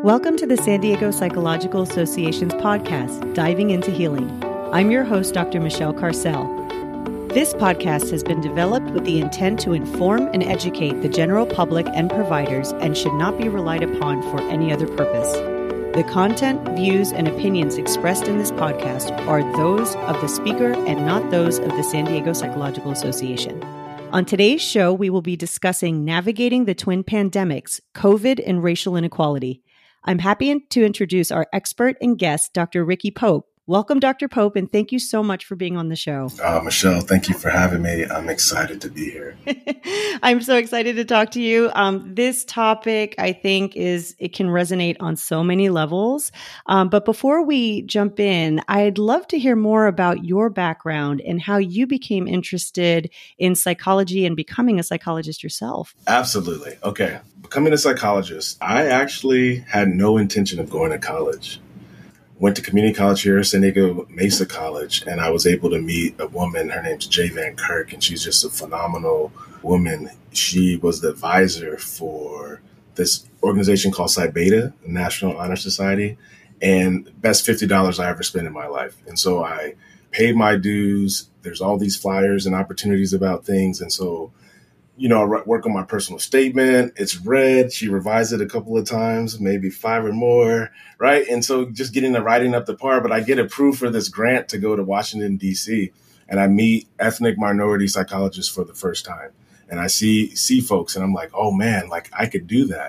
Welcome to the San Diego Psychological Association's podcast, Diving into Healing. I'm your host, Dr. Michelle Carcel. This podcast has been developed with the intent to inform and educate the general public and providers and should not be relied upon for any other purpose. The content, views, and opinions expressed in this podcast are those of the speaker and not those of the San Diego Psychological Association. On today's show, we will be discussing navigating the twin pandemics, COVID and racial inequality. I'm happy to introduce our expert and guest, Dr. Ricky Pope. Welcome, Dr. Pope, and thank you so much for being on the show. Michelle, thank you for having me. I'm excited to be here. I'm so excited to talk to you. This topic, I think, it can resonate on so many levels. But before we jump in, I'd love to hear more about your background and how you became interested in psychology and becoming a psychologist yourself. Absolutely. Okay. Becoming a psychologist, I actually had no intention of going to college. Went to community college here, San Diego Mesa College, and I was able to meet a woman. Her name's Jay Van Kirk, and she's just a phenomenal woman. She was the advisor for this organization called Psi Beta, the National Honor Society, and best $50 I ever spent in my life. And so I paid my dues. There's all these flyers and opportunities about things. And so, I work on my personal statement. It's read. She revised it a couple of times, maybe 5 or more, right? And so just getting the writing up the par, but I get approved for this grant to go to Washington, D.C., and I meet ethnic minority psychologists for the first time. And I see folks, and I'm like, oh man, like I could do that.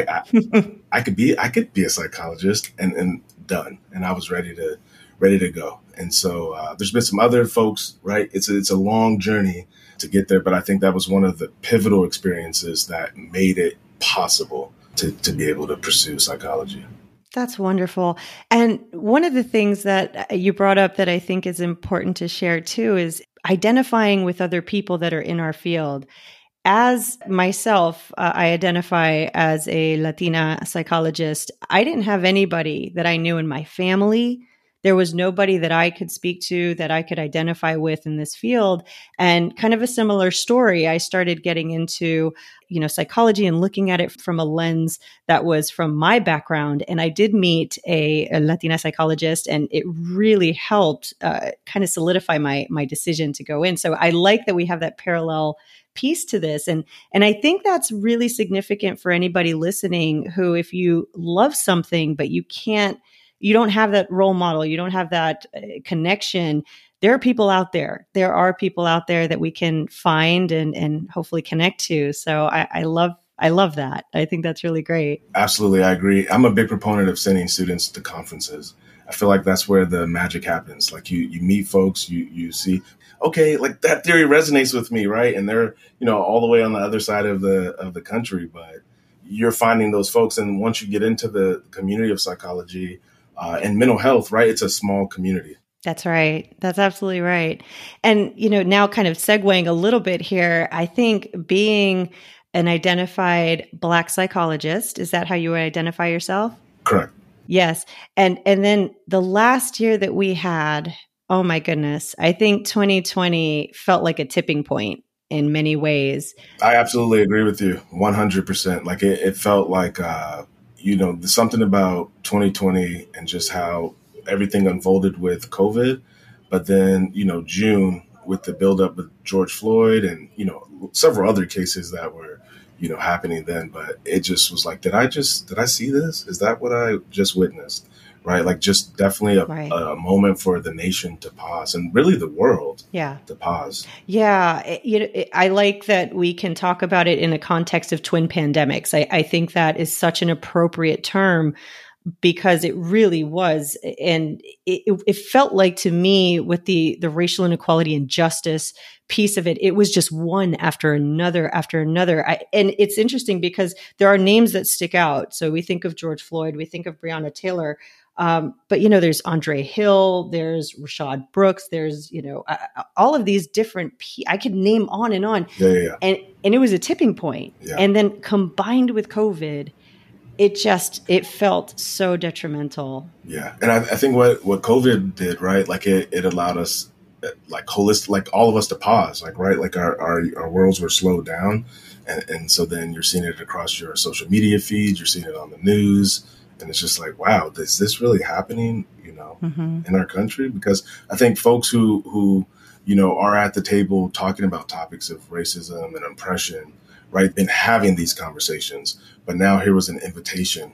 I could be a psychologist and done. And I was ready to go. And so there's been some other folks, right? It's a long journey to get there, but I think that was one of the pivotal experiences that made it possible to be able to pursue psychology. That's wonderful. And one of the things that you brought up that I think is important to share too is identifying with other people that are in our field. As myself, I identify as a Latina psychologist. I didn't have anybody that I knew in my family. There was nobody that I could speak to that I could identify with in this field. And kind of a similar story, I started getting into, psychology and looking at it from a lens that was from my background. And I did meet a Latina psychologist, and it really helped kind of solidify my decision to go in. So I like that we have that parallel piece to this. And I think that's really significant for anybody listening who, if you love something, but you don't have that role model, you don't have that connection, there are people out there. There are people out there that we can find and hopefully connect to. So I love that. I think that's really great. Absolutely. I agree. I'm a big proponent of sending students to conferences. I feel like that's where the magic happens. Like you meet folks, you see, okay, like that theory resonates with me, right? And they're, all the way on the other side of the country, but you're finding those folks. And once you get into the community of psychology, and mental health, right? It's a small community. That's right. That's absolutely right. And, now kind of segueing a little bit here, I think being an identified Black psychologist, is that how you identify yourself? Correct. Yes. And then the last year that we had, oh my goodness, I think 2020 felt like a tipping point in many ways. I absolutely agree with you 100%. Like it felt like, there's something about 2020 and just how everything unfolded with COVID. But then, June with the buildup with George Floyd and, several other cases that were, happening then. But it just was like, did I see this? Is that what I just witnessed? Right. Like just definitely a moment for the nation to pause and really the world to pause. Yeah. I like that we can talk about it in the context of twin pandemics. I think that is such an appropriate term because it really was. And it felt like to me with the racial inequality and justice piece of it, it was just one after another after another. And it's interesting because there are names that stick out. So we think of George Floyd, we think of Breonna Taylor. But, there's Andre Hill, there's Rashad Brooks, there's, all of these different, I could name on and on. Yeah. And it was a tipping point. Yeah. And then combined with COVID, it felt so detrimental. Yeah. And I think what COVID did, right, like it allowed us like holistic, like all of us to pause, like, right, like our worlds were slowed down. And so then you're seeing it across your social media feeds, you're seeing it on the news. And it's just like, wow, is this really happening, Mm-hmm. in our country? Because I think folks who are at the table talking about topics of racism and oppression, right, been having these conversations. But now here was an invitation,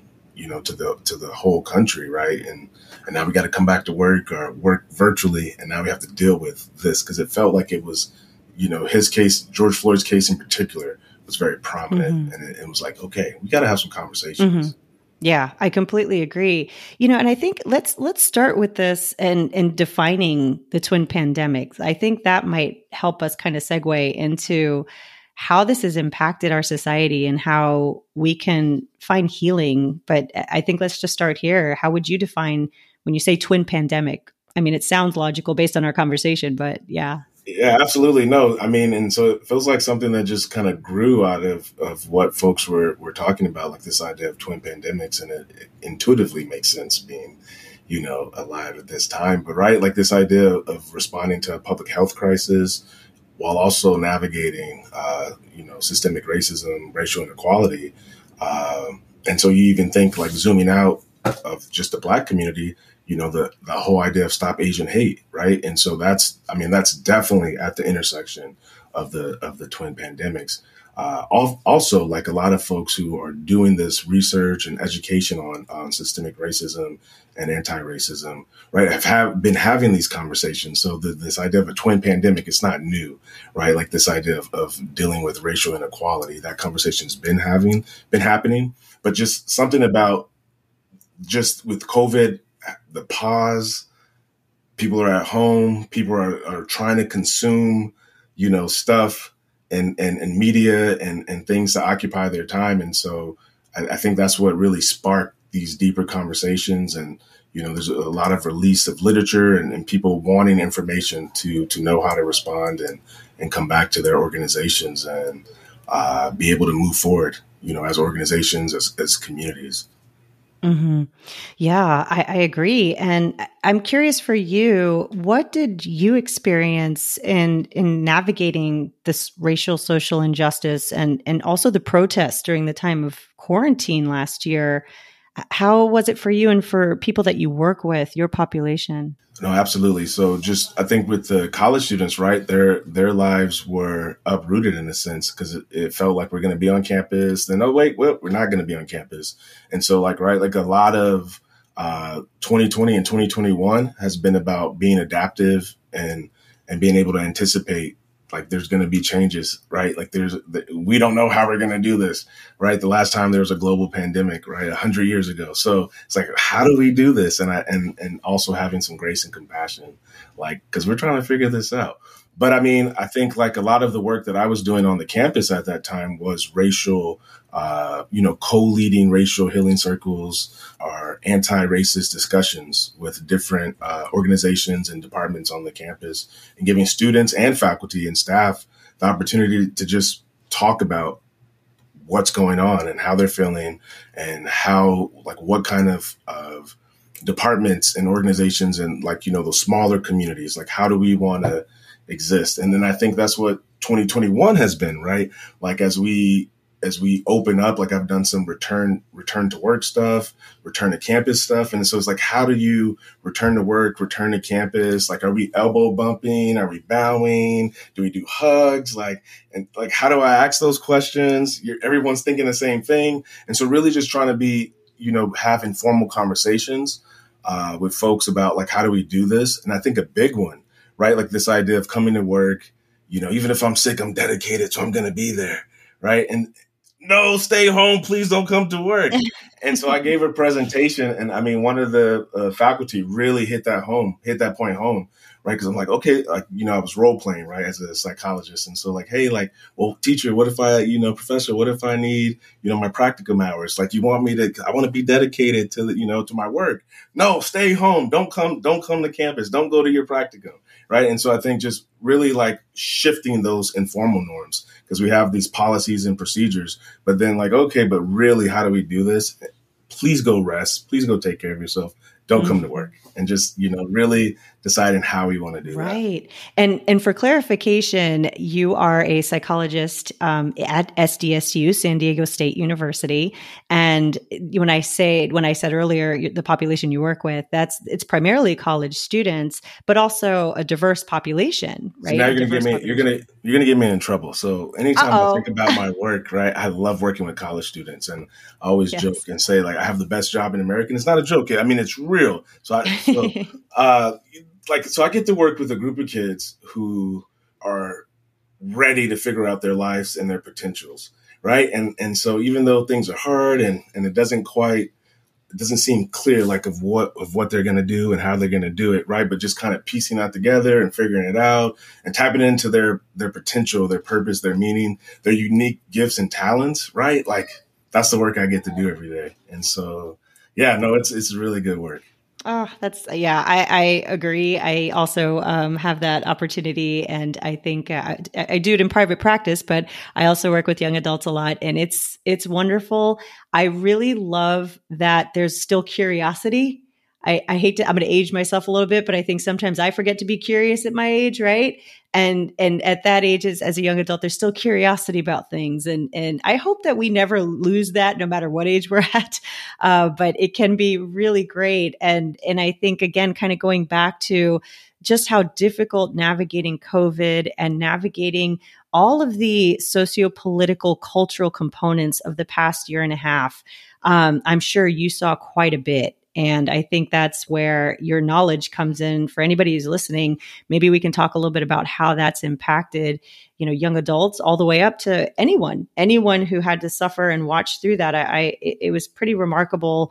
to the whole country, right? And now we got to come back to work or work virtually, and now we have to deal with this because it felt like it was, his case, George Floyd's case in particular, was very prominent, Mm-hmm. and it was like, okay, we got to have some conversations. Mm-hmm. Yeah, I completely agree. And I think let's start with this and defining the twin pandemics. I think that might help us kind of segue into how this has impacted our society and how we can find healing. But I think let's just start here. How would you define when you say twin pandemic? I mean, it sounds logical based on our conversation, but yeah. Yeah, absolutely. No, I mean, and so it feels like something that just kind of grew out of what folks were talking about, like this idea of twin pandemics, and it intuitively makes sense being, alive at this time. But right, like this idea of responding to a public health crisis while also navigating, systemic racism, racial inequality. And so you even think like zooming out of just the Black community, the whole idea of stop Asian hate, right? And so that's definitely at the intersection of the twin pandemics. Also, like a lot of folks who are doing this research and education on systemic racism and anti-racism, right, have been having these conversations. So this idea of a twin pandemic is not new, right? Like this idea of dealing with racial inequality, that conversation's been happening, but just something about just with COVID, the pause, people are at home, people are trying to consume, stuff and media and things to occupy their time. And so I think that's what really sparked these deeper conversations. And, there's a lot of release of literature and people wanting information to know how to respond and come back to their organizations and be able to move forward, as organizations, as communities. Mm-hmm. Yeah, I agree. And I'm curious for you, what did you experience in navigating this racial social injustice and also the protests during the time of quarantine last year? How was it for you and for people that you work with, your population? No, absolutely. So just, I think with the college students, right, their lives were uprooted in a sense because it felt like we're going to be on campus. Then, oh, wait, well, we're not going to be on campus. And so like, right, like a lot of 2020 and 2021 has been about being adaptive and being able to anticipate like there's going to be changes, right? Like we don't know how we're going to do this, right? The last time there was a global pandemic, right? 100 years ago. So it's like, how do we do this? And also having some grace and compassion, like, cause we're trying to figure this out. But I mean, I think like a lot of the work that I was doing on the campus at that time was racial, co-leading racial healing circles or anti-racist discussions with different organizations and departments on the campus and giving students and faculty and staff the opportunity to just talk about what's going on and how they're feeling and how, like, what kind of departments and organizations and like, those smaller communities, like how do we want to exist? And then I think that's what 2021 has been, right? Like as we open up, like I've done some return to work stuff, return to campus stuff. And so it's like, how do you return to work, return to campus? Like, are we elbow bumping? Are we bowing? Do we do hugs? And how do I ask those questions? Everyone's thinking the same thing. And so really just trying to be, have informal conversations with folks about like, how do we do this? And I think a big one, right? Like this idea of coming to work, even if I'm sick, I'm dedicated. So I'm going to be there. Right. And no, stay home. Please don't come to work. And so I gave a presentation. And I mean, one of the faculty really hit that point home. Right. Cause I'm like, okay, like, I was role playing, right, as a psychologist. And so like, hey, like, well, teacher, what if I, professor, what if I need, my practicum hours? Like, I want to be dedicated to to my work. No, stay home. Don't come to campus. Don't go to your practicum. Right. And so I think just really like shifting those informal norms because we have these policies and procedures, but then like, okay, but really, how do we do this? Please go rest. Please go take care of yourself. don't come to work, and just, really deciding how we want to do that. Right. And for clarification, you are a psychologist at SDSU, San Diego State University. And when I said earlier, the population you work with, it's primarily college students, but also a diverse population, right? So now you're gonna get me in trouble. So anytime I think about my work, right, I love working with college students, and I always joke and say, like, I have the best job in America. And it's not a joke. I mean, it's real. So I get to work with a group of kids who are ready to figure out their lives and their potentials, right? And so even though things are hard and it doesn't seem clear, like of what they're going to do and how they're going to do it, right? But just kind of piecing that together and figuring it out and tapping into their potential, their purpose, their meaning, their unique gifts and talents, right? Like, that's the work I get to do every day. And so, it's really good work. Oh, I agree. I also have that opportunity, and I think I do it in private practice, but I also work with young adults a lot, and it's wonderful. I really love that there's still curiosity. I'm going to age myself a little bit, but I think sometimes I forget to be curious at my age, right? And at that age, as a young adult, there's still curiosity about things. And I hope that we never lose that, no matter what age we're at. But it can be really great. And I think, again, kind of going back to just how difficult navigating COVID and navigating all of the socio-political, cultural components of the past year and a half, I'm sure you saw quite a bit. And I think that's where your knowledge comes in. For anybody who's listening, maybe we can talk a little bit about how that's impacted, young adults all the way up to anyone who had to suffer and watch through that. It was pretty remarkable.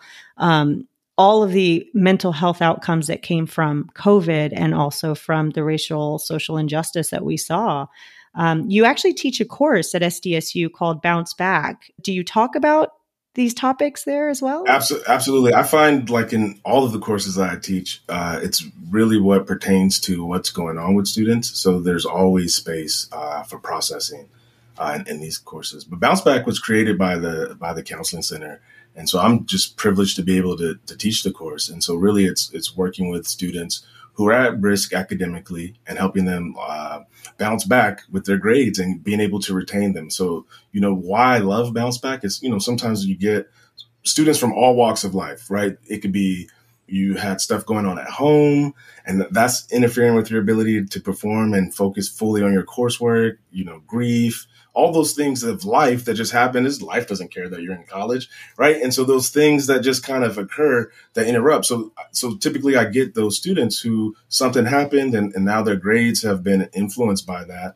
All of the mental health outcomes that came from COVID and also from the racial social injustice that we saw. You actually teach a course at SDSU called Bounce Back. Do you talk about these topics there as well? Absolutely. I find, like, in all of the courses that I teach, it's really what pertains to what's going on with students. So there's always space for processing in these courses. But Bounce Back was created by the Counseling Center. And so I'm just privileged to be able to teach the course. And so really it's working with students who are at risk academically and helping them bounce back with their grades and being able to retain them. So, why I love Bounce Back is, sometimes you get students from all walks of life, right? It could be you had stuff going on at home and that's interfering with your ability to perform and focus fully on your coursework, grief, all those things of life that just happen. Life doesn't care that you're in college, right? And so those things that just kind of occur that interrupt. So typically I get those students who something happened and now their grades have been influenced by that.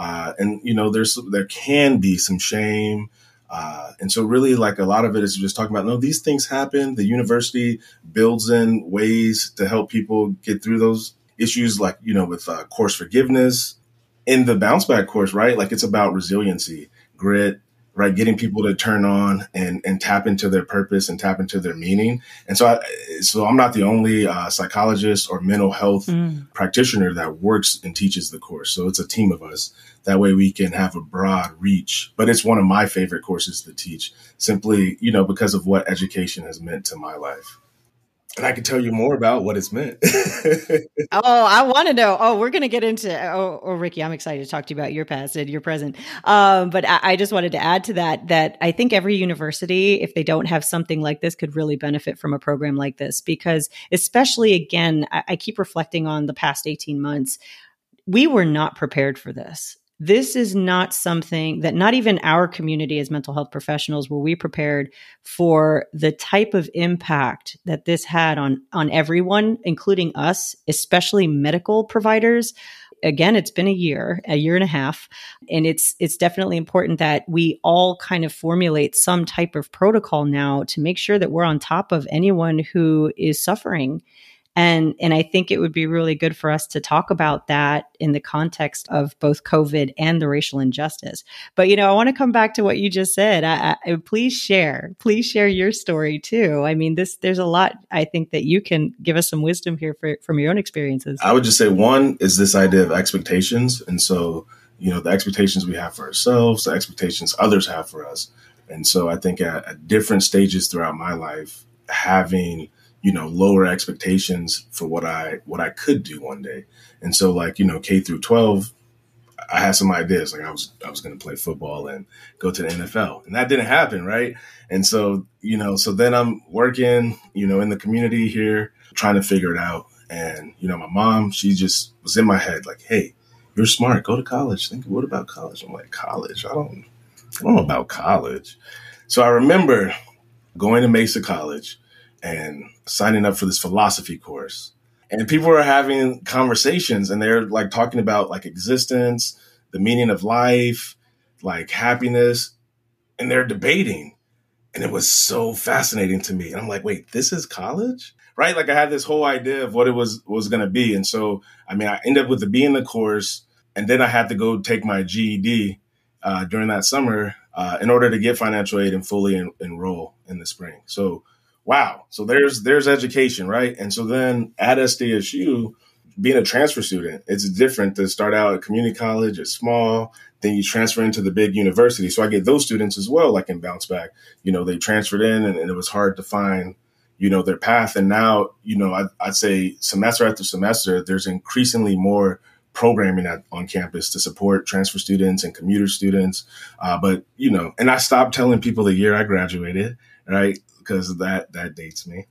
There can be some shame. And so really, like, a lot of it is just talking about, no, these things happen. The university builds in ways to help people get through those issues, like, with course forgiveness. In the Bounce Back course, right? Like, it's about resiliency, grit, right? Getting people to turn on and tap into their purpose and tap into their meaning. And so I'm not the only psychologist or mental health practitioner that works and teaches the course. So it's a team of us. That way we can have a broad reach. But it's one of my favorite courses to teach, simply, because of what education has meant to my life. And I can tell you more about what it's meant. I want to know. We're going to get into, Ricky, I'm excited to talk to you about your past and your present. But I just wanted to add to that I think every university, if they don't have something like this, could really benefit from a program like this, because especially, again, I keep reflecting on the past 18 months. We were not prepared for this. This is not something that not even our community as mental health professionals were we prepared for the type of impact that this had on everyone, including us, especially medical providers. Again, it's been a year and a half, and it's definitely important that we all kind of formulate some type of protocol now to make sure that we're on top of anyone who is suffering. And I think it would be really good for us to talk about that in the context of both COVID and the racial injustice. But, I want to come back to what you just said. Please share your story too. I mean, there's a lot, I think, that you can give us some wisdom here from your own experiences. I would just say one is this idea of expectations. And so, the expectations we have for ourselves, the expectations others have for us. And so I think at different stages throughout my life, having lower expectations for what I could do one day. And so like, K through 12, I had some ideas. Like I was going to play football and go to the NFL, and that didn't happen. Right. And so, so then I'm working, in the community here, trying to figure it out. And, my mom, she just was in my head like, hey, you're smart. Go to college. What about college? I'm like, college? I don't know about college. So I remember going to Mesa College and signing up for this philosophy course. And people were having conversations, and they're like talking about like existence, the meaning of life, like happiness, and they're debating. And it was so fascinating to me. And I'm like, wait, this is college? Right? Like I had this whole idea of what it was going to be. And so, I ended up with the B in the course, and then I had to go take my GED during that summer in order to get financial aid and fully enroll in the spring. So, wow. So there's education, right? And so then at SDSU, being a transfer student, it's different to start out at community college. It's small. Then you transfer into the big university. So I get those students as well, like in Bounce Back. They transferred in, and it was hard to find, their path. And now, I'd say semester after semester, there's increasingly more programming on campus to support transfer students and commuter students. But, and I stopped telling people the year I graduated, right? Because that dates me.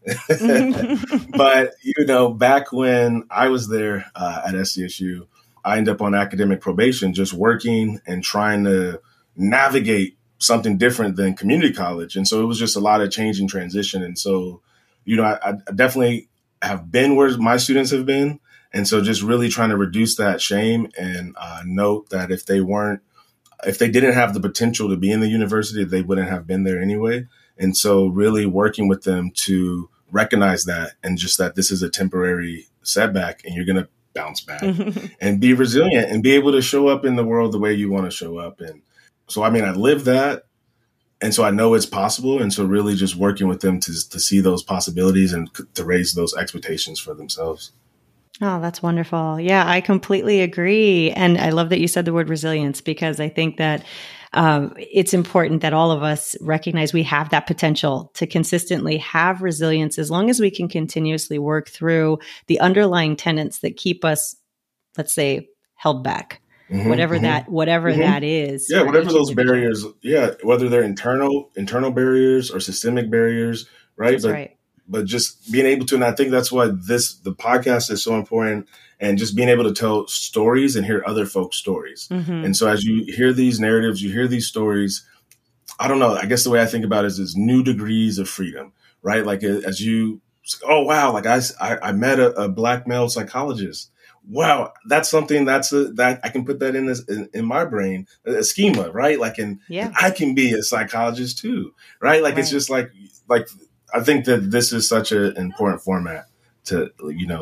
But, back when I was there at SDSU, I ended up on academic probation, just working and trying to navigate something different than community college. And so it was just a lot of change and transition. And so, I definitely have been where my students have been. And so just really trying to reduce that shame and note that if they didn't have the potential to be in the university, they wouldn't have been there anyway. And so really working with them to recognize that, and just that this is a temporary setback and you're going to bounce back and be resilient and be able to show up in the world the way you want to show up. And so, I lived that. And so I know it's possible. And so really just working with them to see those possibilities and to raise those expectations for themselves. Oh, that's wonderful. Yeah, I completely agree. And I love that you said the word resilience, because I think that it's important that all of us recognize we have that potential to consistently have resilience, as long as we can continuously work through the underlying tenets that keep us, let's say, held back. Whatever that is. Yeah, whatever those barriers. Yeah, whether they're internal barriers or systemic barriers, right? That's right. But just being able to, and I think that's why the podcast is so important, and just being able to tell stories and hear other folks' stories. And so as you hear these narratives, you hear these stories, I don't know, I guess the way I think about it is new degrees of freedom, right? Like as you, oh, wow, like I met a Black male psychologist. Wow, that's something that I can put that in my brain, a schema, right? Like, and I can be a psychologist too, right? Like, it's just like I think that this is such an important format to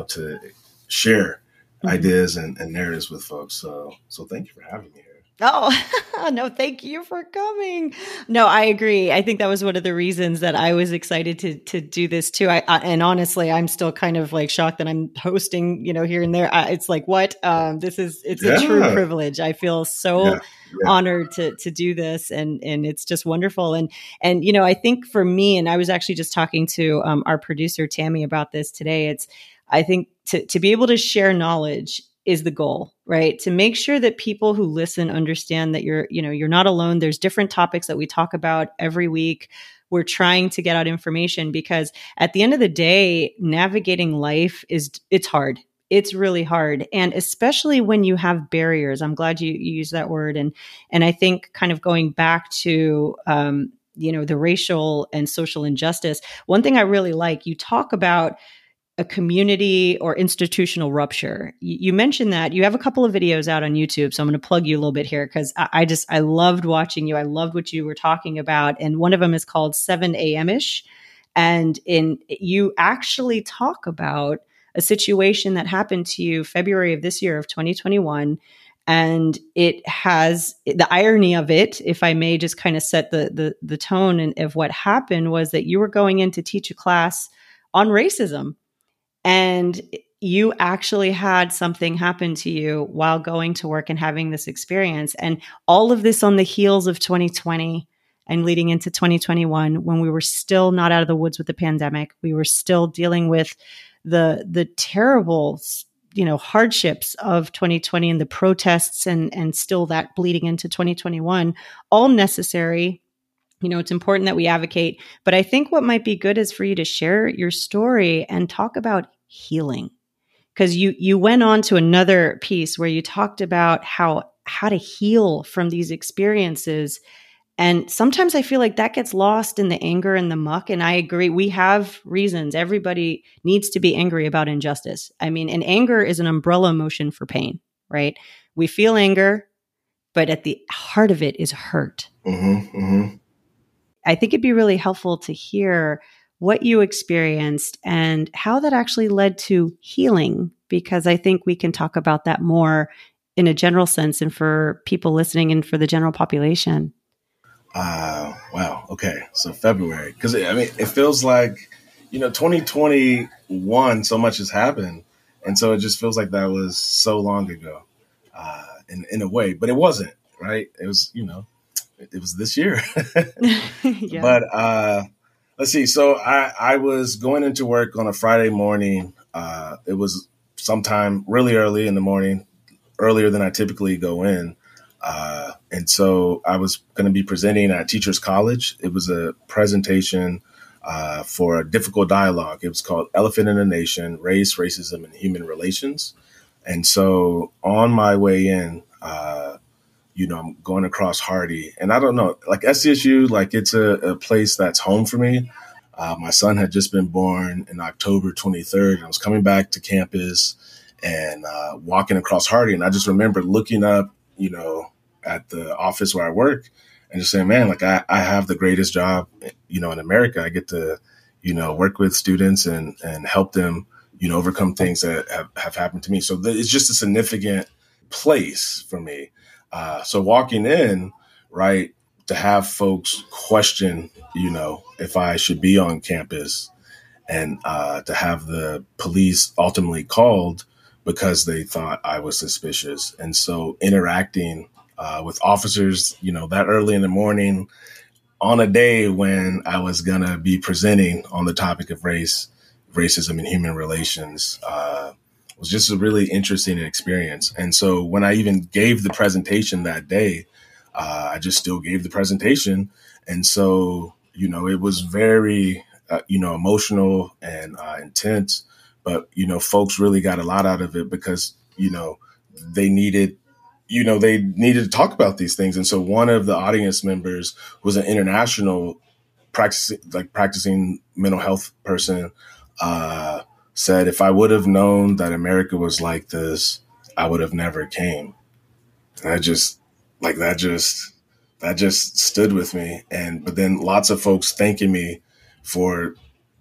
share ideas and narratives with folks. So thank you for having me here. Oh, no, thank you for coming. No, I agree. I think that was one of the reasons that I was excited to do this too. And honestly, I'm still kind of like shocked that I'm hosting, here and there. It's like, what? It's a true privilege. I feel so honored to do this, and it's just wonderful. And I think for me, and I was actually just talking to our producer Tammy about this today. I think to be able to share knowledge is the goal, right? To make sure that people who listen understand that you're not alone. There's different topics that we talk about every week. We're trying to get out information, because at the end of the day, navigating life it's hard. It's really hard. And especially when you have barriers. I'm glad you used that word. And I think kind of going back to, the racial and social injustice, one thing I really like, you talk about a community or institutional rupture. You mentioned that you have a couple of videos out on YouTube. So I'm going to plug you a little bit here, because I loved watching you. I loved what you were talking about. And one of them is called 7 a.m.ish. And you actually talk about a situation that happened to you February of this year of 2021. And it has the irony of it, if I may just kind of set the tone of what happened, was that you were going in to teach a class on racism. And you actually had something happen to you while going to work and having this experience. And all of this on the heels of 2020 and leading into 2021, when we were still not out of the woods with the pandemic. We were still dealing with the terrible, hardships of 2020 and the protests and still that bleeding into 2021, all necessary. It's important that we advocate, but I think what might be good is for you to share your story and talk about healing. Because you went on to another piece where you talked about how to heal from these experiences. And sometimes I feel like that gets lost in the anger and the muck. And I agree. We have reasons. Everybody needs to be angry about injustice. I mean, and anger is an umbrella emotion for pain, right? We feel anger, but at the heart of it is hurt. Mm-hmm, mm-hmm. I think it'd be really helpful to hear what you experienced and how that actually led to healing, because I think we can talk about that more in a general sense and for people listening and for the general population. Wow. Okay. So February, because it feels like, 2021, so much has happened. And so it just feels like that was so long ago, in a way, but it wasn't, right? It was, it was this year. Yeah. But let's see. So I was going into work on a Friday morning. It was sometime really early in the morning, earlier than I typically go in. And so I was going to be presenting at Teachers College. It was a presentation for a difficult dialogue. It was called Elephant in the Nation, Race, Racism, and Human Relations. And so on my way in, I'm going across Hardy, and I don't know, like SDSU, like it's a place that's home for me. My son had just been born in October 23rd. I was coming back to campus and walking across Hardy. And I just remember looking up, at the office where I work and just saying, man, like I have the greatest job, in America. I get to, work with students and help them, overcome things that have happened to me. So it's just a significant place for me. So walking in, right, to have folks question, if I should be on campus, and to have the police ultimately called because they thought I was suspicious. And so interacting with officers, that early in the morning on a day when I was going to be presenting on the topic of race, racism, and human relations, was just a really interesting experience. And so when I even gave the presentation that day, I just still gave the presentation. And so, it was very, emotional and intense, but, folks really got a lot out of it because, they needed to talk about these things. And so one of the audience members was an international practicing mental health person, said, if I would have known that America was like this, I would have never came. And that just stood with me. But then lots of folks thanking me for,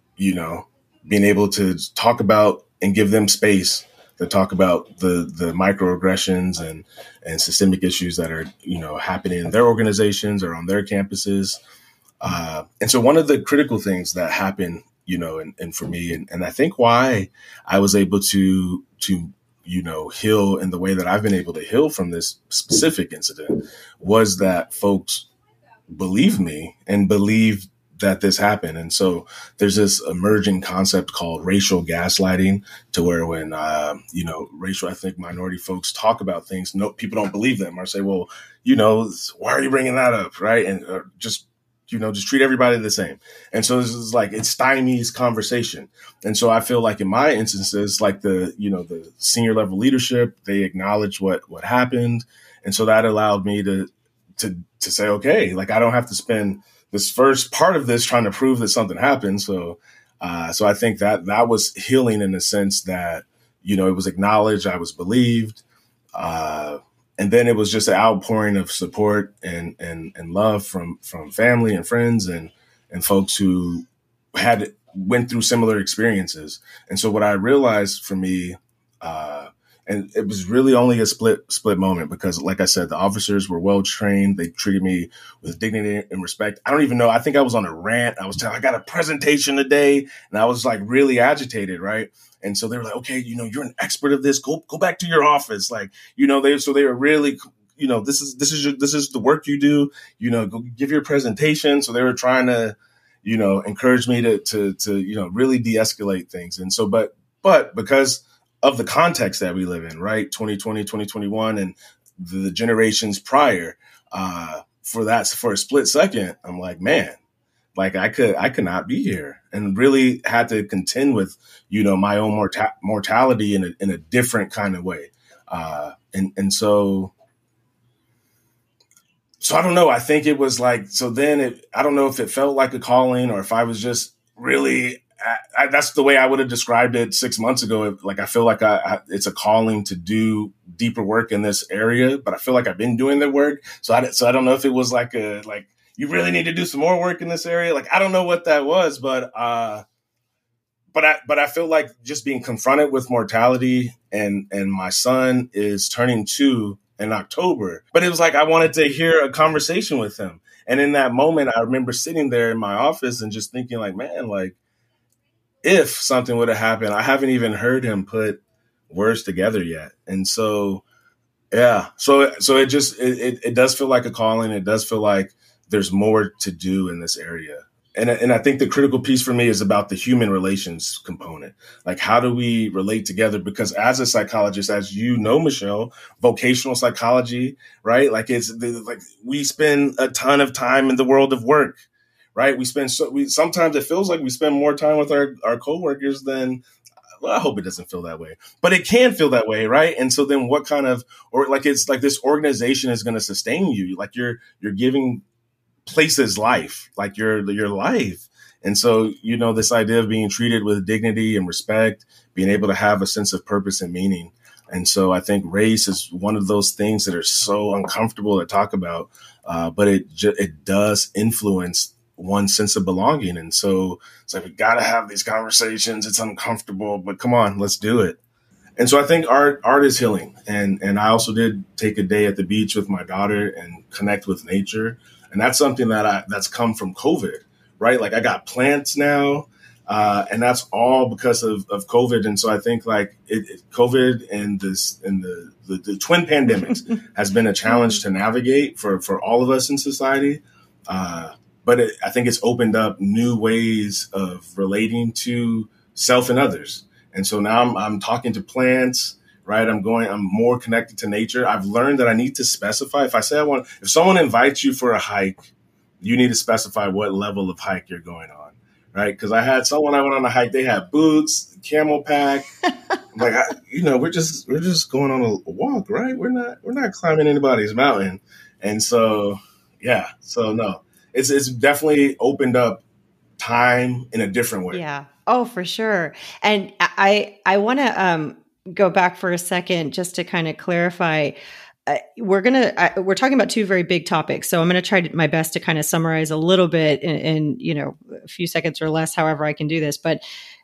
being able to talk about and give them space to talk about the microaggressions and systemic issues that are, happening in their organizations or on their campuses. And so one of the critical things that happened, and for me, and I think why I was able to heal in the way that I've been able to heal from this specific incident was that folks believed me and believed that this happened. And so there's this emerging concept called racial gaslighting, to where when, racial ethnic minority folks talk about things, people don't believe them or say, well, why are you bringing that up? Right. And just treat everybody the same. And so this is like, it stymies conversation. And so I feel like in my instances, like the senior level leadership, they acknowledge what happened. And so that allowed me to say, okay, like I don't have to spend this first part of this trying to prove that something happened. So I think that was healing in the sense that, it was acknowledged, I was believed. And then it was just an outpouring of support and love from family and friends and folks who went through similar experiences. And so what I realized for me, and it was really only a split moment because, like I said, the officers were well trained. They treated me with dignity and respect. I don't even know. I think I was on a rant. I was telling, I got a presentation today, and I was like really agitated, right? And so they were like, okay, you're an expert of this. Go back to your office. Like, they were really, this is the work you do, go give your presentation. So they were trying to, encourage me to really de-escalate things. And so, but because of the context that we live in, right? 2020, 2021, and the generations prior, for a split second, I'm like, man, like I could not be here, and really had to contend with, my own mortality in a different kind of way. And so I don't know. I think it was like, so then I don't know if it felt like a calling or if I was just really, that's the way I would have described it 6 months ago. Like, I feel like it's a calling to do deeper work in this area, but I feel like I've been doing the work. So I don't know if it was like you really need to do some more work in this area. Like, I don't know what that was, but I feel like just being confronted with mortality, and my son is turning 2 in October, but it was like, I wanted to hear a conversation with him. And in that moment, I remember sitting there in my office and just thinking like, man, like, if something would have happened, I haven't even heard him put words together yet. And so, yeah, so it does feel like a calling. It does feel like there's more to do in this area. And I think the critical piece for me is about the human relations component. Like, how do we relate together? Because as a psychologist, as you know, Michelle, vocational psychology, right? Like, we spend a ton of time in the world of work, right? Sometimes it feels like we spend more time with our coworkers than, well, I hope it doesn't feel that way, but it can feel that way, right? And so then what kind of, or like, it's like this organization is going to sustain you. Like, you're giving places life, like your life. And so, this idea of being treated with dignity and respect, being able to have a sense of purpose and meaning. And so I think race is one of those things that are so uncomfortable to talk about, but it does influence one's sense of belonging. And so it's like, we got to have these conversations. It's uncomfortable, but come on, let's do it. And so I think art is healing. And I also did take a day at the beach with my daughter and connect with nature. And that's something that's come from COVID, right? Like, I got plants now, and that's all because of COVID. And so I think like COVID and the twin pandemics has been a challenge to navigate for all of us in society. But I think it's opened up new ways of relating to self and others. And so now I'm talking to plants, right? I'm more connected to nature. I've learned that I need to specify. If someone invites you for a hike, you need to specify what level of hike you're going on, right? Because I had someone I went on a hike, they had boots, camel pack. I'm like, we're just going on a walk, right? We're not climbing anybody's mountain. And so, yeah, so no, it's definitely opened up time in a different way. Yeah. Oh, for sure. And I want to go back for a second just to kind of clarify. We're talking about two very big topics. So I'm going to try my best to kind of summarize a little bit in a few seconds or less, however I can do this. But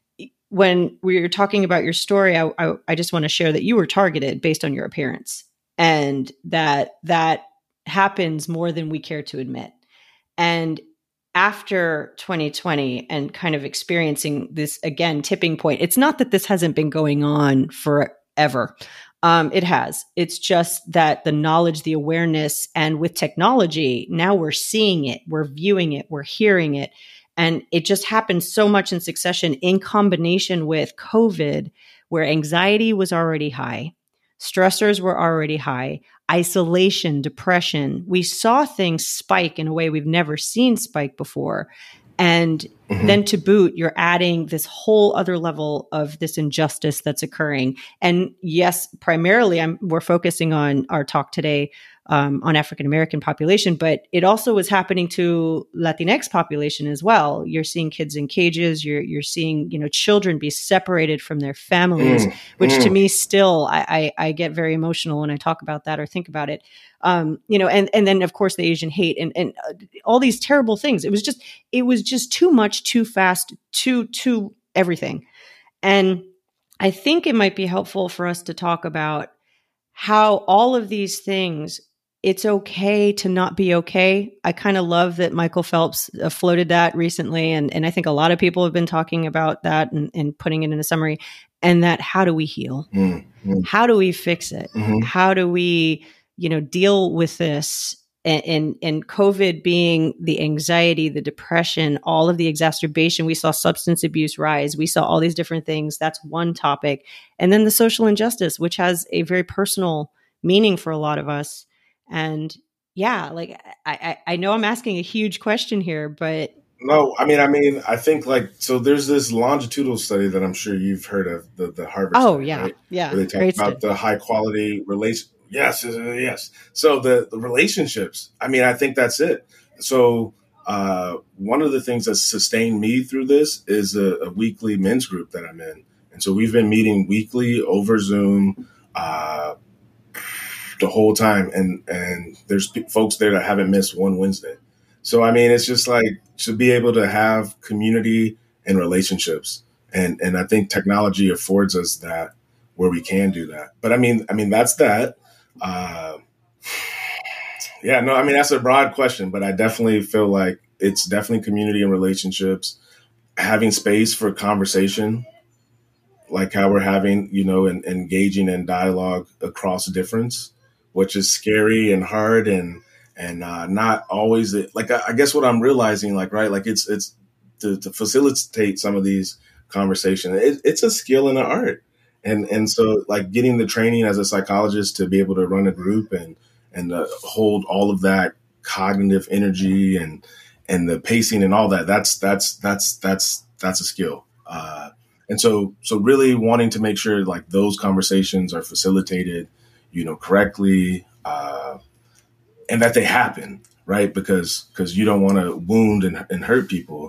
when we were talking about your story, I just want to share that you were targeted based on your appearance, and that happens more than we care to admit. And after 2020 and kind of experiencing this, again, tipping point, it's not that this hasn't been going on forever. It has. It's just that the knowledge, the awareness, and with technology, now we're seeing it, we're viewing it, we're hearing it. And it just happened so much in succession in combination with COVID, where anxiety was already high, stressors were already high, isolation, depression. We saw things spike in a way we've never seen spike before. And then to boot, you're adding this whole other level of this injustice that's occurring. And yes, primarily we're focusing on our talk today on African-American population, but it also was happening to Latinx population as well. You're seeing kids in cages. You're seeing, children be separated from their families, which to me still, I get very emotional when I talk about that or think about it. And then of course the Asian hate and all these terrible things. It was just too much, too fast, too everything. And I think it might be helpful for us to talk about how all of these things, it's okay to not be okay. I kind of love that Michael Phelps floated that recently. And I think a lot of people have been talking about that and putting it in a summary. And that, how do we heal? How do we fix it? How do we deal with this, and COVID being the anxiety, the depression, all of the exacerbation. We saw substance abuse rise. We saw all these different things. That's one topic. And then the social injustice, which has a very personal meaning for a lot of us. And yeah, like I know I'm asking a huge question here, but no, I think so there's this longitudinal study that I'm sure you've heard of, the Harvard study, yeah, right? yeah, Where they talk great about study. the high quality relation. Yes, yes. So the relationships, I think that's it. So one of the things that sustained me through this is a weekly men's group that I'm in. And so we've been meeting weekly over Zoom the whole time. And there's folks there that haven't missed one Wednesday. So, it's just like to be able to have community and relationships. And I think technology affords us that, where we can do that. But that's that. That's a broad question, but I definitely feel like it's definitely community and relationships, having space for conversation, like how we're having, and engaging in dialogue across difference, which is scary and hard and not always like, I guess what I'm realizing, like, right, like it's to facilitate some of these conversations. It's a skill and an art. And so like getting the training as a psychologist to be able to run a group and hold all of that cognitive energy and the pacing and all that, that's a skill. And so really wanting to make sure like those conversations are facilitated, correctly, and that they happen, right? Because you don't want to wound and hurt people.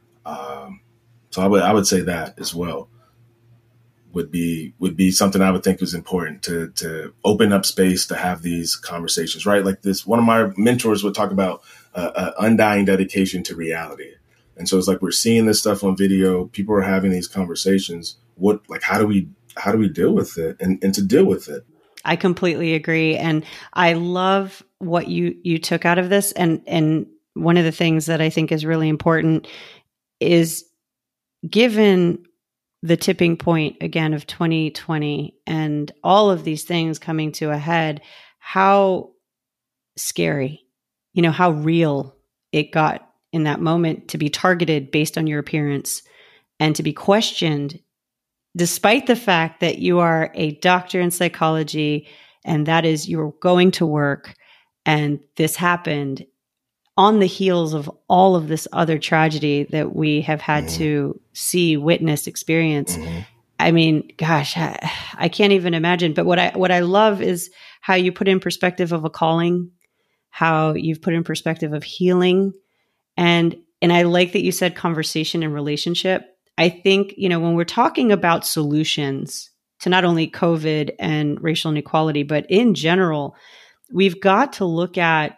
So I would say that as well would be something I would think is important to open up space to have these conversations, right? Like this, one of my mentors would talk about undying dedication to reality. And so it's like, we're seeing this stuff on video. People are having these conversations. How do we deal with it and to deal with it? I completely agree. And I love what you took out of this. And one of the things that I think is really important is, given the tipping point again of 2020 and all of these things coming to a head, how scary, how real it got in that moment to be targeted based on your appearance and to be questioned, despite the fact that you are a doctor in psychology and that is, you're going to work, and this happened on the heels of all of this other tragedy that we have had to see, witness, experience. Gosh, I can't even imagine. But what I love is how you put in perspective of a calling, how you've put in perspective of healing. And I like that you said conversation and relationship. I think, when we're talking about solutions to not only COVID and racial inequality, but in general, we've got to look at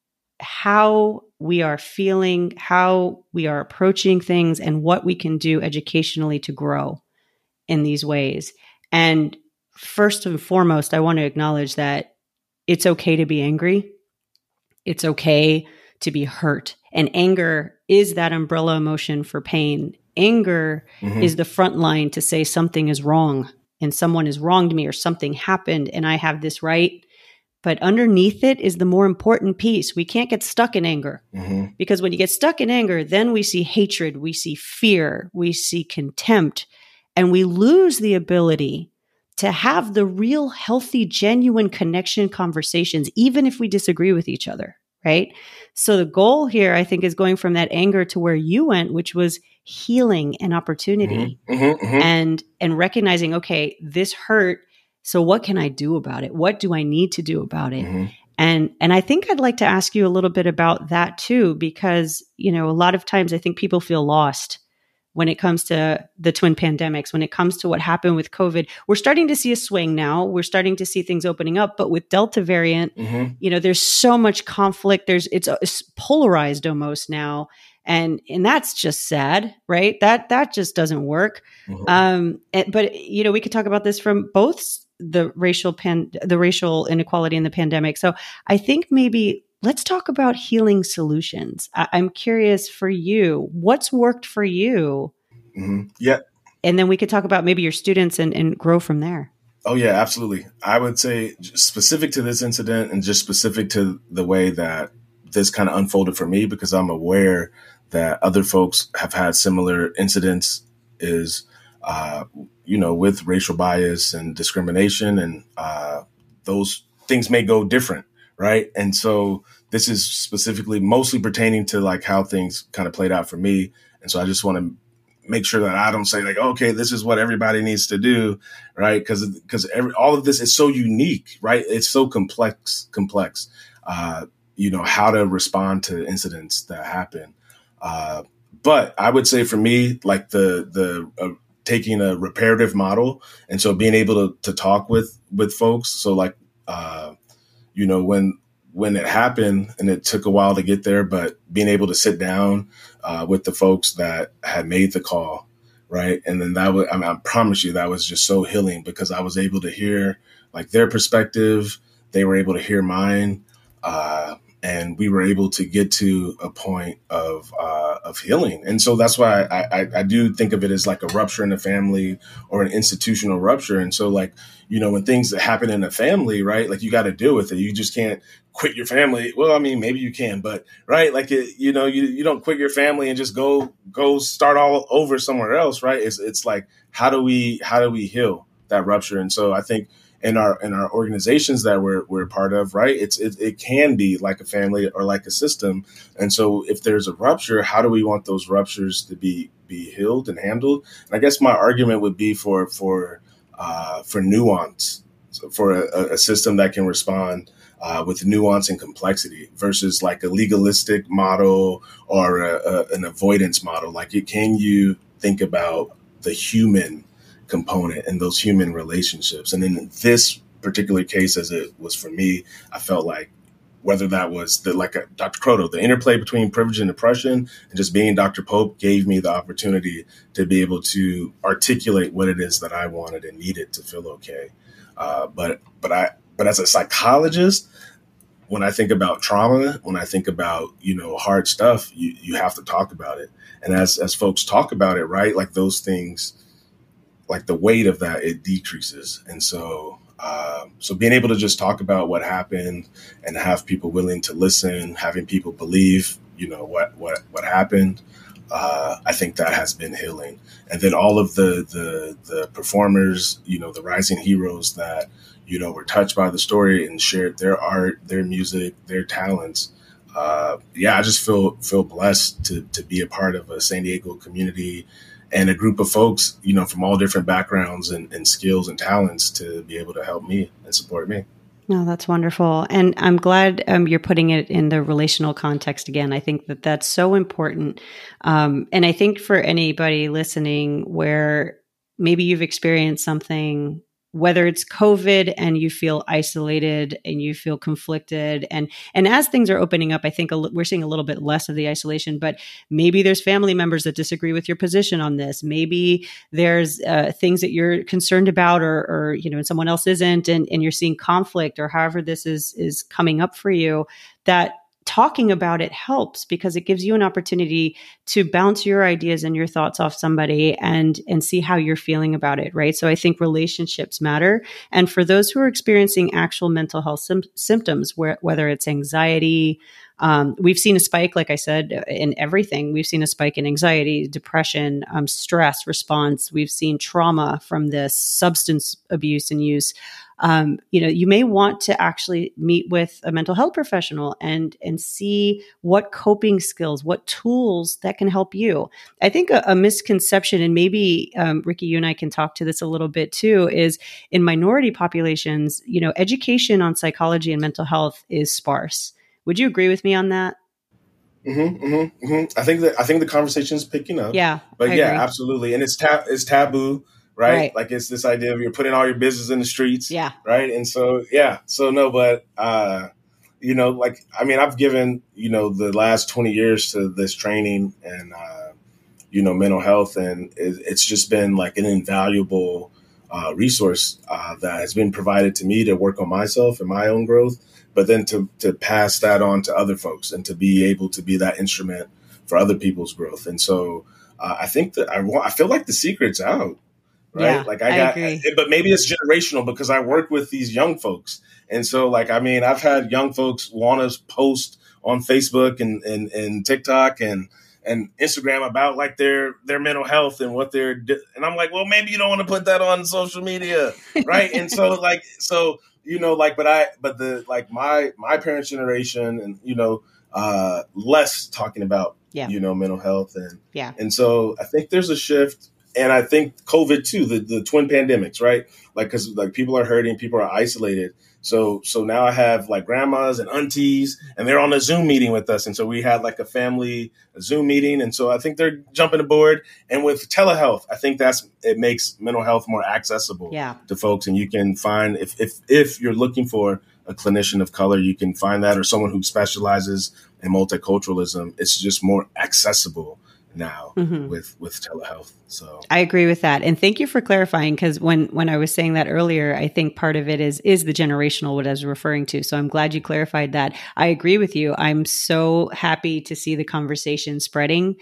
how we are feeling, how we are approaching things, and what we can do educationally to grow in these ways. And first and foremost, I want to acknowledge that it's okay to be angry. It's okay to be hurt. And anger is that umbrella emotion for pain. Anger is the front line to say something is wrong and someone has wronged me or something happened and I have this right. But underneath it is the more important piece. We can't get stuck in anger because when you get stuck in anger, then we see hatred, we see fear, we see contempt, and we lose the ability to have the real healthy, genuine connection conversations, even if we disagree with each other, right? So the goal here, I think, is going from that anger to where you went, which was healing and opportunity and recognizing, okay, this hurt. So what can I do about it? What do I need to do about it? And I think I'd like to ask you a little bit about that too, because, a lot of times I think people feel lost when it comes to the twin pandemics, when it comes to what happened with COVID. We're starting to see a swing now. We're starting to see things opening up, but with Delta variant, there's so much conflict. It's polarized almost now. And that's just sad, right? That just doesn't work. But we could talk about this from both the racial inequality and the pandemic. So I think maybe let's talk about healing solutions. I'm curious for you, what's worked for you? Yeah. And then we could talk about maybe your students and grow from there. Oh yeah, absolutely. I would say specific to this incident and just specific to the way that this kind of unfolded for me, because I'm aware that other folks have had similar incidents is, uh, with racial bias and discrimination, and those things may go different. Right. And so this is specifically mostly pertaining to like how things kind of played out for me. And so I just want to make sure that I don't say like, okay, this is what everybody needs to do, right? Because all of this is so unique, right? It's so complex. How to respond to incidents that happen. But I would say for me, like the taking a reparative model, and so being able to talk with folks. So like, when it happened, and it took a while to get there, but being able to sit down with the folks that had made the call, right? And then I promise you, that was just so healing, because I was able to hear like their perspective. They were able to hear mine. And we were able to get to a point of healing. And so that's why I do think of it as like a rupture in the family or an institutional rupture. And so like, when things happen in a family, right, like you got to deal with it. You just can't quit your family. Well, I mean, maybe you can, but right. Like, you don't quit your family and just go start all over somewhere else. Right. It's like, how do we heal that rupture? And so I think, in our organizations that we're part of, right? It can be like a family or like a system. And so if there's a rupture, how do we want those ruptures to be healed and handled? And I guess my argument would be for nuance, so for a system that can respond with nuance and complexity versus like a legalistic model or an avoidance model. Like, can you think about the human component and those human relationships? And in this particular case, as it was for me, I felt like whether that was Dr. Croto, the interplay between privilege and oppression, and just being Dr. Pope gave me the opportunity to be able to articulate what it is that I wanted and needed to feel okay. But as a psychologist, when I think about trauma, when I think about, hard stuff, you have to talk about it. And as folks talk about it, right, like those things, like the weight of that, it decreases. And so being able to just talk about what happened and have people willing to listen, having people believe, what happened, I think that has been healing. And then all of the performers, the rising heroes that, were touched by the story and shared their art, their music, their talents. I just feel blessed to be a part of a San Diego community and a group of folks, from all different backgrounds and skills and talents to be able to help me and support me. No, that's wonderful. And I'm glad you're putting it in the relational context again. I think that that's so important. And I think for anybody listening where maybe you've experienced something, whether it's COVID and you feel isolated and you feel conflicted, and as things are opening up, I think we're seeing a little bit less of the isolation, but maybe there's family members that disagree with your position on this. Maybe there's things that you're concerned about or and someone else isn't, and you're seeing conflict, or however this is coming up for you, that talking about it helps, because it gives you an opportunity to bounce your ideas and your thoughts off somebody and see how you're feeling about it, right? So I think relationships matter. And for those who are experiencing actual mental health symptoms, whether it's anxiety, we've seen a spike, like I said, in everything. We've seen a spike in anxiety, depression, stress response. We've seen trauma from this, substance abuse and use. You may want to actually meet with a mental health professional and see what coping skills, what tools that can help you. I think a misconception, and maybe Ricky, you and I can talk to this a little bit too, is in minority populations, education on psychology and mental health is sparse. Would you agree with me on that? Mm-hmm, mm-hmm, mm-hmm. I think the conversation is picking up. Yeah, but I agree. Absolutely, and it's taboo. Right? Like it's this idea of you're putting all your business in the streets. Yeah. Right. And so, no, but, I've given, the last 20 years to this training and, mental health. And it's just been like an invaluable resource that has been provided to me to work on myself and my own growth, but then to pass that on to other folks and to be able to be that instrument for other people's growth. And so I think that I feel like the secret's out. right? Yeah, Like I agree. but maybe it's generational because I work with these young folks. And so like, I mean, I've had young folks want to post on Facebook and TikTok and Instagram about like their mental health and what and I'm like, well, maybe you don't want to put that on social media. Right. And so like, like, but the, like my parents' generation and, less talking about, Yeah. Mental health. Yeah. And so I think there's a shift. And I think COVID too, the twin pandemics, right? Like, cause like people are hurting, people are isolated. So now I have like grandmas and aunties and they're on a Zoom meeting with us. And so we had like a family Zoom meeting. And so I think they're jumping aboard. And with telehealth, I think it makes mental health more accessible to folks. And you can find, if you're looking for a clinician of color, you can find that, or someone who specializes in multiculturalism. It's just more accessible now with telehealth. So I agree with that. And thank you for clarifying, because when I was saying that earlier, I think part of it is the generational, what I was referring to. So I'm glad you clarified that. I agree with you. I'm so happy to see the conversation spreading.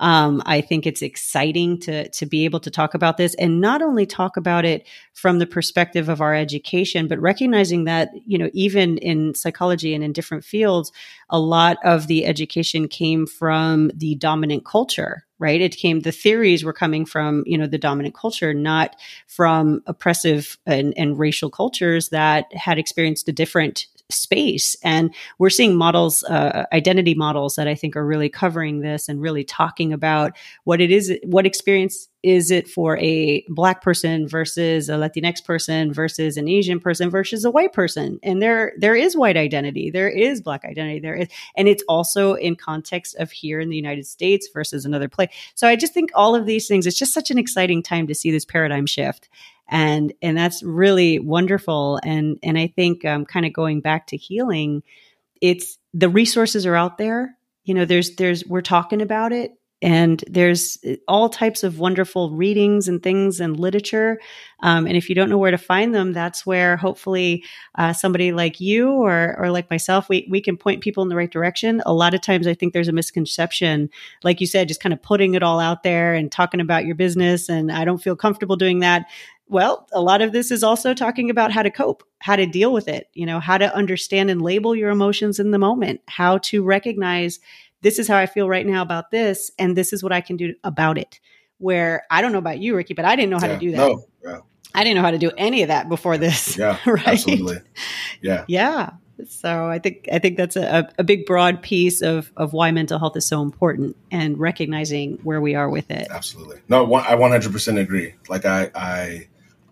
I think it's exciting to be able to talk about this, and not only talk about it from the perspective of our education, but recognizing that, even in psychology and in different fields, a lot of the education came from the dominant culture, right? The theories were coming from, the dominant culture, not from oppressive and racial cultures that had experienced a different space. And we're seeing models, identity models that I think are really covering this and really talking about what experience is it for a Black person versus a Latinx person versus an Asian person versus a white person. And there is white identity, there is Black identity, there is, and it's also in context of here in the United States versus another place. So I just think all of these things, it's just such an exciting time to see this paradigm shift. And that's really wonderful. And I think kind of going back to healing, it's the resources are out there. We're talking about it, and there's all types of wonderful readings and things and literature. And if you don't know where to find them, that's where hopefully somebody like you or like myself, we can point people in the right direction. A lot of times I think there's a misconception, like you said, just kind of putting it all out there and talking about your business. And I don't feel comfortable doing that. Well, a lot of this is also talking about how to cope, how to deal with it, how to understand and label your emotions in the moment, how to recognize this is how I feel right now about this, and this is what I can do about it. Where I don't know about you, Ricky, but I didn't know how to do that. No, yeah. I didn't know how to do any of that before this. Yeah, right? Absolutely. Yeah. Yeah. So I think that's a big, broad piece of why mental health is so important, and recognizing where we are with it. Absolutely. No, I 100% agree. Like I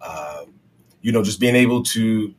just being able to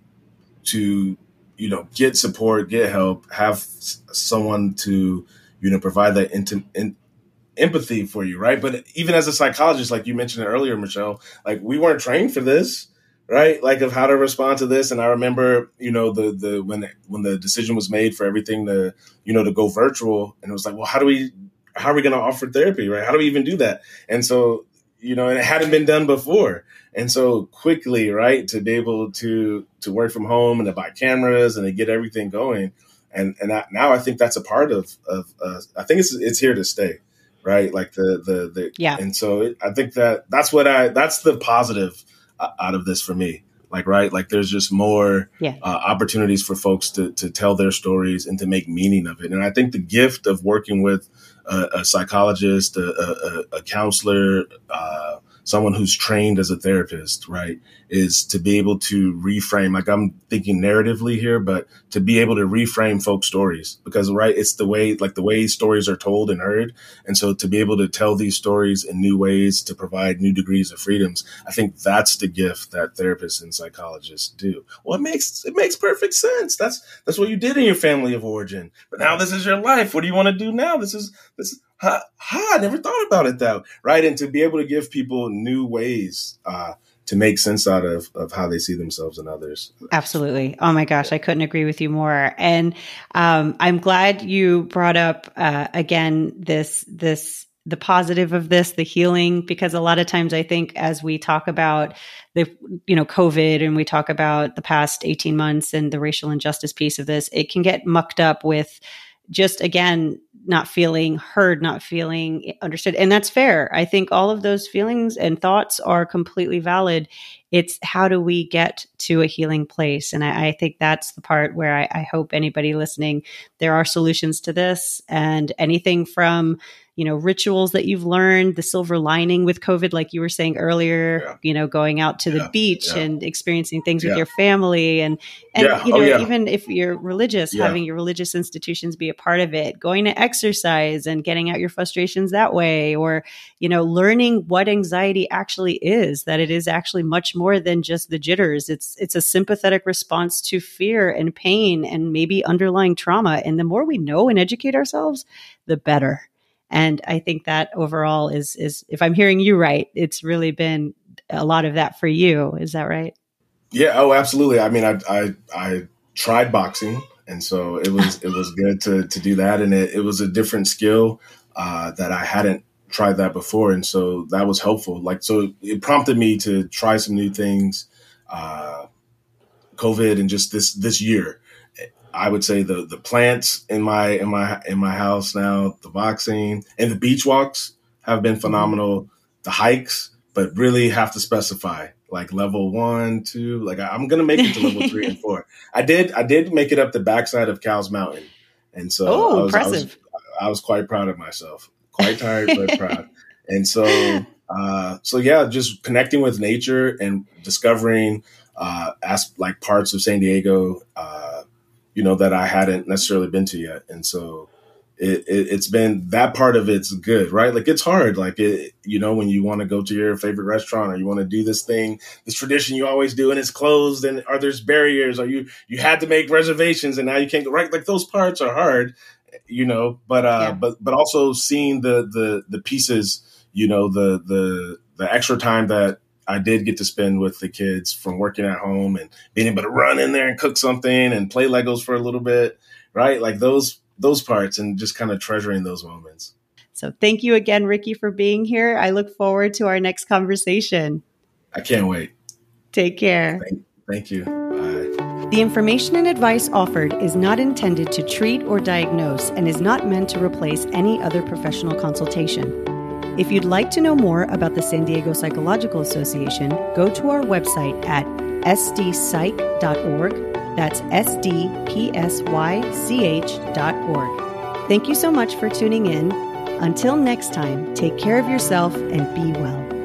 get support, get help, have someone to, provide that empathy for you. Right. But even as a psychologist, like you mentioned it earlier, Michelle, like we weren't trained for this. Right. Like of how to respond to this. And I remember, when the decision was made for everything to, to go virtual, and it was like, well, how are we going to offer therapy? Right. How do we even do that? And so, and it hadn't been done before. And so quickly, right, to be able to work from home and to buy cameras and to get everything going. And now I think that's a part of I think it's here to stay. Right. Like yeah. And so I think that's the positive out of this for me. Like, right. Like there's just more opportunities for folks to tell their stories and to make meaning of it. And I think the gift of working with a psychologist, a counselor, someone who's trained as a therapist, right, is to be able to reframe, like I'm thinking narratively here, but to be able to reframe folk stories, because, right, it's the way stories are told and heard. And so to be able to tell these stories in new ways, to provide new degrees of freedoms, I think that's the gift that therapists and psychologists do. Well, it makes perfect sense. That's what you did in your family of origin. But now this is your life. What do you want to do now? This is I never thought about it that way, right? And to be able to give people new ways to make sense out of how they see themselves and others. Absolutely. Oh my gosh, I couldn't agree with you more. And I'm glad you brought up again the positive of this, the healing, because a lot of times I think as we talk about the COVID and we talk about the past 18 months and the racial injustice piece of this, it can get mucked up with just, again, not feeling heard, not feeling understood. And that's fair. I think all of those feelings and thoughts are completely valid. It's how do we get to a healing place? And I think that's the part where I hope anybody listening, there are solutions to this, and anything from, rituals that you've learned, the silver lining with COVID, like you were saying earlier, going out to the beach and experiencing things with your family, and even if you're religious, having your religious institutions be a part of it, going to exercise and getting out your frustrations that way, or, learning what anxiety actually is, that it is actually much more than just the jitters. It's a sympathetic response to fear and pain and maybe underlying trauma. And the more we know and educate ourselves, the better. And I think that overall is, if I'm hearing you right, it's really been a lot of that for you. Is that right? Yeah. Oh, absolutely. I mean, I tried boxing, and so it was good to do that. And it was a different skill that I hadn't tried that before. And so that was helpful. So it prompted me to try some new things, COVID and just this year. I would say the plants in my house now, the boxing and the beach walks have been phenomenal. The hikes, but really have to specify like level 1, 2. Like I'm gonna make it to level 3 and 4. I did make it up the backside of Cowles Mountain, and so impressive. I was quite proud of myself. Quite tired, but proud. And so yeah, just connecting with nature and discovering parts of San Diego. That I hadn't necessarily been to yet. And so it's been, that part of it's good, right? Like it's hard. Like, when you want to go to your favorite restaurant or you want to do this thing, this tradition you always do, and it's closed, and or there's barriers, or you had to make reservations and now you can't go, right? Like those parts are hard, but also seeing the pieces, the extra time that I did get to spend with the kids from working at home and being able to run in there and cook something and play Legos for a little bit, right? Like those parts, and just kind of treasuring those moments. So thank you again, Ricky, for being here. I look forward to our next conversation. I can't wait. Take care. Thank you. Bye. The information and advice offered is not intended to treat or diagnose and is not meant to replace any other professional consultation. If you'd like to know more about the San Diego Psychological Association, go to our website at sdpsych.org. That's sdpsych.org. Thank you so much for tuning in. Until next time, take care of yourself and be well.